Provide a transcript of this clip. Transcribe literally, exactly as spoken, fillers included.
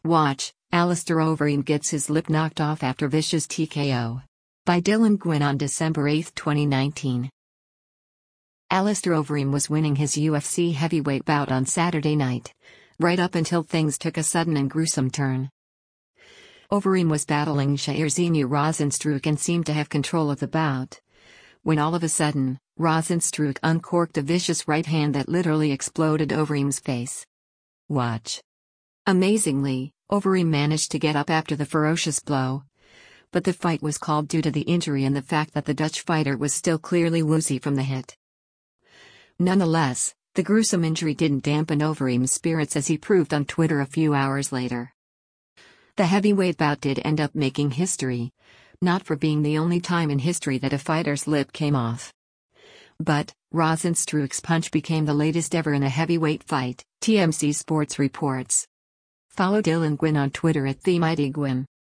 Watch, Alistair Overeem gets his lip knocked off after vicious T K O. By Dylan Gwynn on December eighth, twenty nineteen. Alistair Overeem was winning his U F C heavyweight bout on Saturday night, right up until things took a sudden and gruesome turn. Overeem was battling Jairzinho Rozenstruik and seemed to have control of the bout, when all of a sudden, Rozenstruik uncorked a vicious right hand that literally exploded Overeem's face. Watch. Amazingly, Overeem managed to get up after the ferocious blow, but the fight was called due to the injury and the fact that the Dutch fighter was still clearly woozy from the hit. Nonetheless, the gruesome injury didn't dampen Overeem's spirits, as he proved on Twitter a few hours later. The heavyweight bout did end up making history, not for being the only time in history that a fighter's lip came off, but Rozenstruik's punch became the latest ever in a heavyweight fight, T M Z Sports reports. Follow Dylan Gwynn on Twitter at TheMightyGwynn.